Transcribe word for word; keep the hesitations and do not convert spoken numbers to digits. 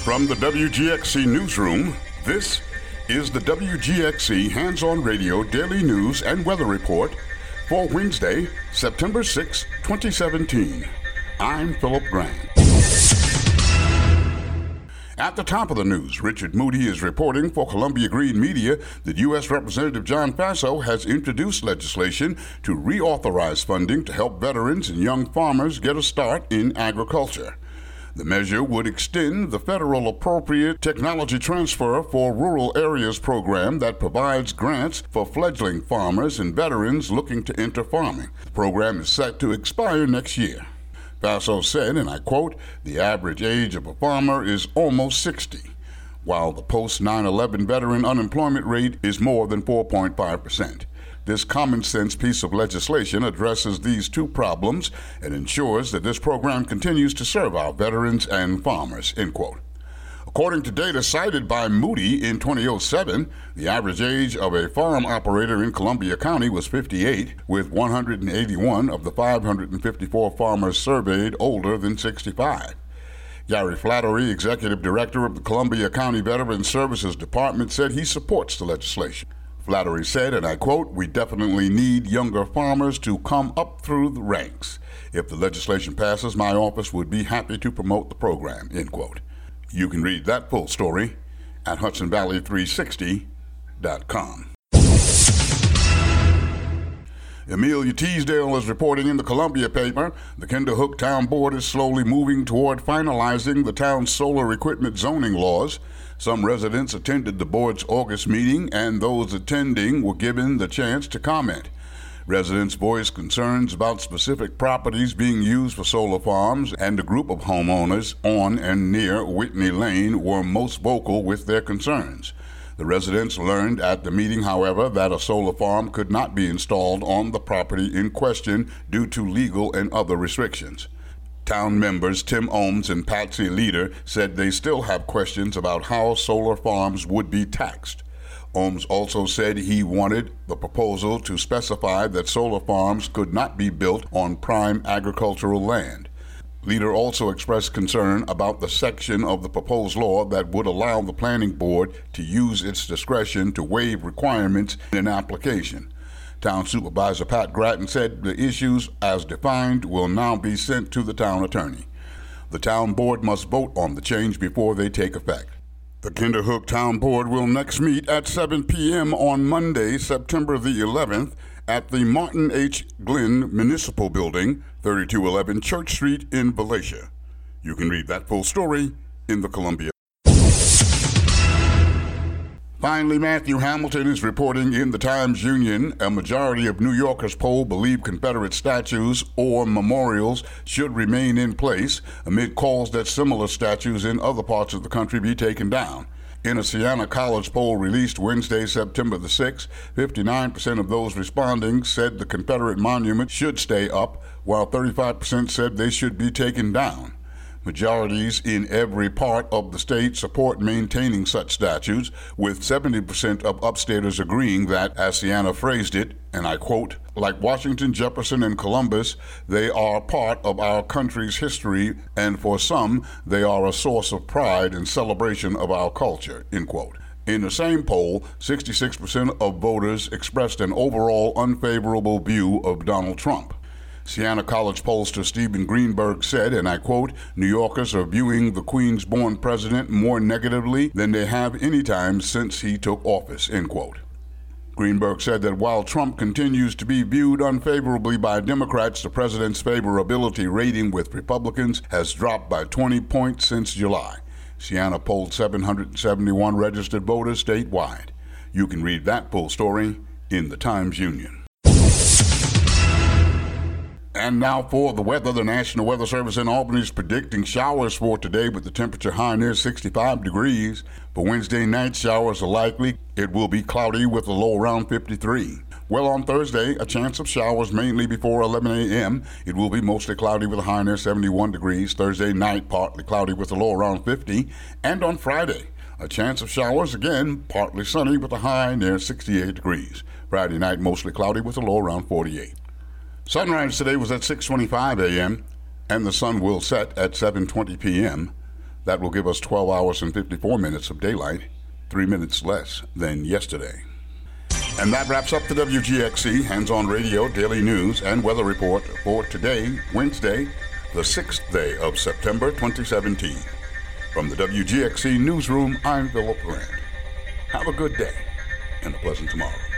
From the W G X C Newsroom, this is the W G X C Hands-On Radio Daily News and Weather Report for Wednesday, September sixth, twenty seventeen. I'm Philip Grant. At the top of the news, Richard Moody is reporting for Columbia Green Media that U S Representative John Faso has introduced legislation to reauthorize funding to help veterans and young farmers get a start in agriculture. The measure would extend the federal Appropriate Technology Transfer for Rural Areas program that provides grants for fledgling farmers and veterans looking to enter farming. The program is set to expire next year. Faso said, and I quote, "The average age of a farmer is almost sixty, while the post nine eleven veteran unemployment rate is more than four point five percent. This common-sense piece of legislation addresses these two problems and ensures that this program continues to serve our veterans and farmers," end quote. According to data cited by Moody in twenty oh seven, the average age of a farm operator in Columbia County was fifty-eight, with one hundred eighty-one of the five hundred fifty-four farmers surveyed older than sixty-five. Gary Flattery, executive director of the Columbia County Veterans Services Department, said he supports the legislation. Flattery said, and I quote, "We definitely need younger farmers to come up through the ranks. If the legislation passes, my office would be happy to promote the program," end quote. You can read that full story at Hudson Valley three sixty dot com. Amelia Teasdale is reporting in the Columbia paper. The Kinderhook Town Board is slowly moving toward finalizing the town's solar equipment zoning laws. Some residents attended the board's August meeting, and those attending were given the chance to comment. Residents voiced concerns about specific properties being used for solar farms, and a group of homeowners on and near Whitney Lane were most vocal with their concerns. The residents learned at the meeting, however, that a solar farm could not be installed on the property in question due to legal and other restrictions. Town members Tim Ohms and Patsy Leader said they still have questions about how solar farms would be taxed. Ohms also said he wanted the proposal to specify that solar farms could not be built on prime agricultural land. Leader also expressed concern about the section of the proposed law that would allow the planning board to use its discretion to waive requirements in an application. Town Supervisor Pat Grattan said the issues as defined will now be sent to the town attorney. The town board must vote on the change before they take effect. The Kinderhook Town Board will next meet at seven p.m. on Monday, September the eleventh, at the Martin H. Glenn Municipal Building, thirty-two eleven Church Street in Valatia. You can read that full story in the Columbia. Finally, Matthew Hamilton is reporting in the Times-Union. A majority of New Yorkers polled believe Confederate statues or memorials should remain in place amid calls that similar statues in other parts of the country be taken down. In a Siena College poll released Wednesday, September the sixth, fifty-nine percent of those responding said the Confederate monument should stay up, while thirty-five percent said they should be taken down. Majorities in every part of the state support maintaining such statues, with seventy percent of upstaters agreeing that, as Siena phrased it, and I quote, "Like Washington, Jefferson, and Columbus, they are part of our country's history, and for some, they are a source of pride and celebration of our culture," end quote. In the same poll, sixty-six percent of voters expressed an overall unfavorable view of Donald Trump. Siena College pollster Stephen Greenberg said, and I quote, "New Yorkers are viewing the Queens-born president more negatively than they have any time since he took office," end quote. Greenberg said that while Trump continues to be viewed unfavorably by Democrats, the president's favorability rating with Republicans has dropped by twenty points since July. Siena polled seven hundred seventy-one registered voters statewide. You can read that full story in the Times-Union. And now for the weather. The National Weather Service in Albany is predicting showers for today with the temperature high near sixty-five degrees. For Wednesday night, showers are likely. It will be cloudy with a low around fifty-three. Well, on Thursday, a chance of showers mainly before eleven a.m. It will be mostly cloudy with a high near seventy-one degrees. Thursday night, partly cloudy with a low around fifty. And on Friday, a chance of showers again, partly sunny with a high near sixty-eight degrees. Friday night, mostly cloudy with a low around forty-eight. Sunrise today was at six twenty-five a.m., and the sun will set at seven twenty p.m. That will give us twelve hours and fifty-four minutes of daylight, three minutes less than yesterday. And that wraps up the W G X C Hands-On Radio Daily News and Weather Report for today, Wednesday, the sixth day of September twenty seventeen. From the W G X C Newsroom, I'm Philip Grant. Have a good day and a pleasant tomorrow.